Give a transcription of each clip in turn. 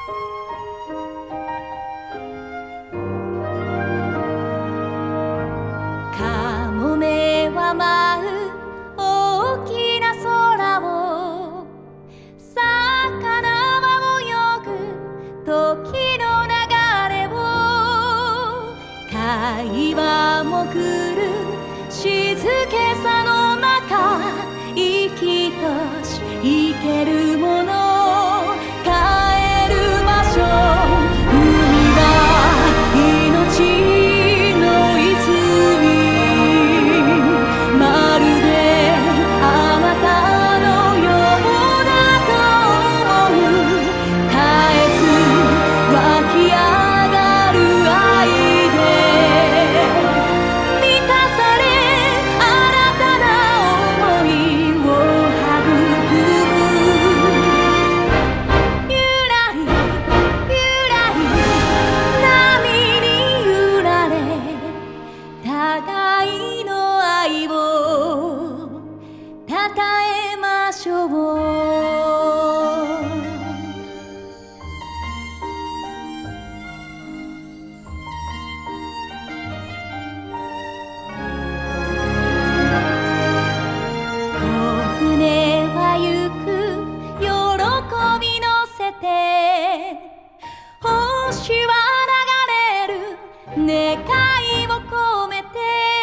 カモメは舞う大きな空を、魚は泳ぐ時の流れを、貝は潜る静けさの中、生きとし生けるもの、帰る場所、海は命の泉、まるであなたのようだと思う、絶えず湧き上がる愛で満たされ、新たな想いを育む。ゆらりゆらり波に揺られ、互いの愛をたたえましょう。小舟は行く喜び乗せて、星は流れる願いを込めて、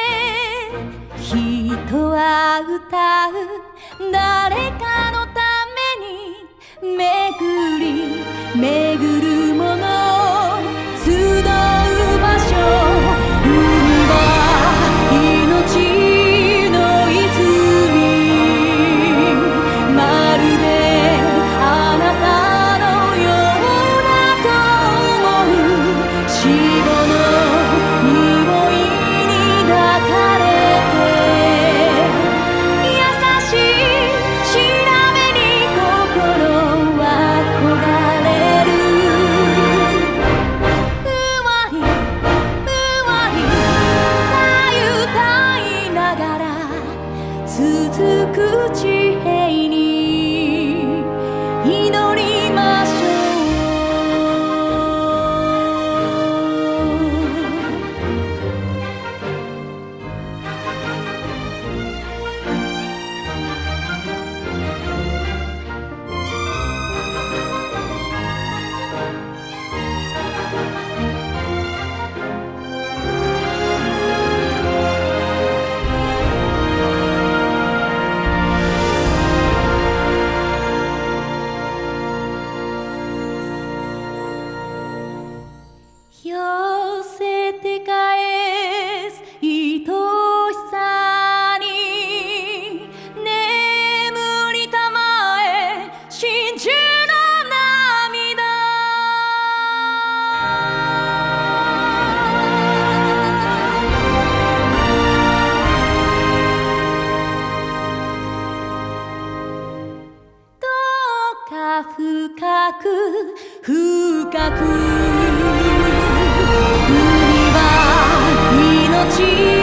人は歌う誰かのために、巡り巡るもの、集う場所、海は命の泉、まるであなたのようだと思う、死後の匂いに抱かれて、優しい調べに心は焦がれる。ふわりふわりたゆたいながら、続く地平に祈りましょう。寄せて返す愛しさに、眠りたまえ真珠の涙。どうか深く深く、海は命